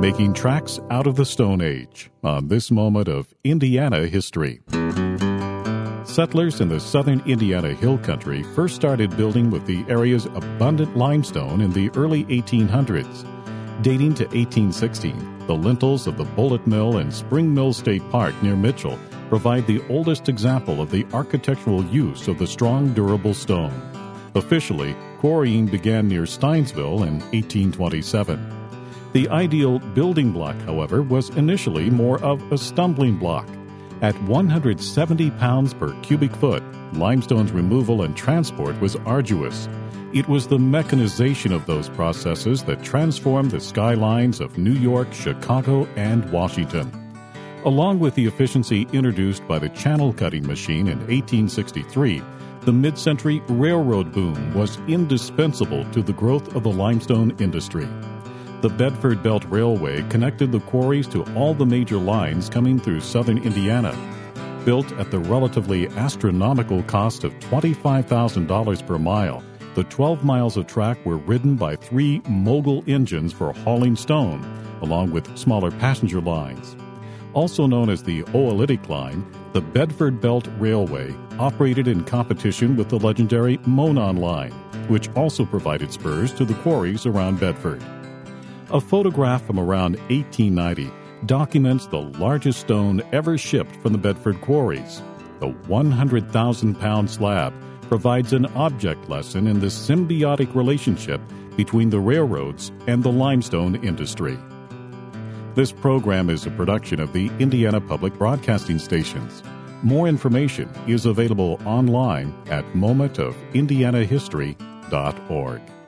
making tracks out of the Stone Age on this moment of Indiana history. Settlers in the southern Indiana Hill Country first started building with the area's abundant limestone in the early 1800s. Dating to 1816, the lintels of the Bullet Mill and Spring Mill State Park near Mitchell provide the oldest example of the architectural use of the strong, durable stone. Officially, quarrying began near Steinsville in 1827. The ideal building block, however, was initially more of a stumbling block. At 170 pounds per cubic foot, limestone's removal and transport was arduous. It was the mechanization of those processes that transformed the skylines of New York, Chicago, and Washington. Along with the efficiency introduced by the channel cutting machine in 1863, the mid-century railroad boom was indispensable to the growth of the limestone industry. The Bedford Belt Railway connected the quarries to all the major lines coming through southern Indiana. Built at the relatively astronomical cost of $25,000 per mile, the 12 miles of track were ridden by 3 mogul engines for hauling stone, along with smaller passenger lines. Also known as the Oolitic Line, the Bedford Belt Railway operated in competition with the legendary Monon Line, which also provided spurs to the quarries around Bedford. A photograph from around 1890 documents the largest stone ever shipped from the Bedford quarries. The 100,000-pound slab provides an object lesson in the symbiotic relationship between the railroads and the limestone industry. This program is a production of the Indiana Public Broadcasting Stations. More information is available online at momentofindianahistory.org.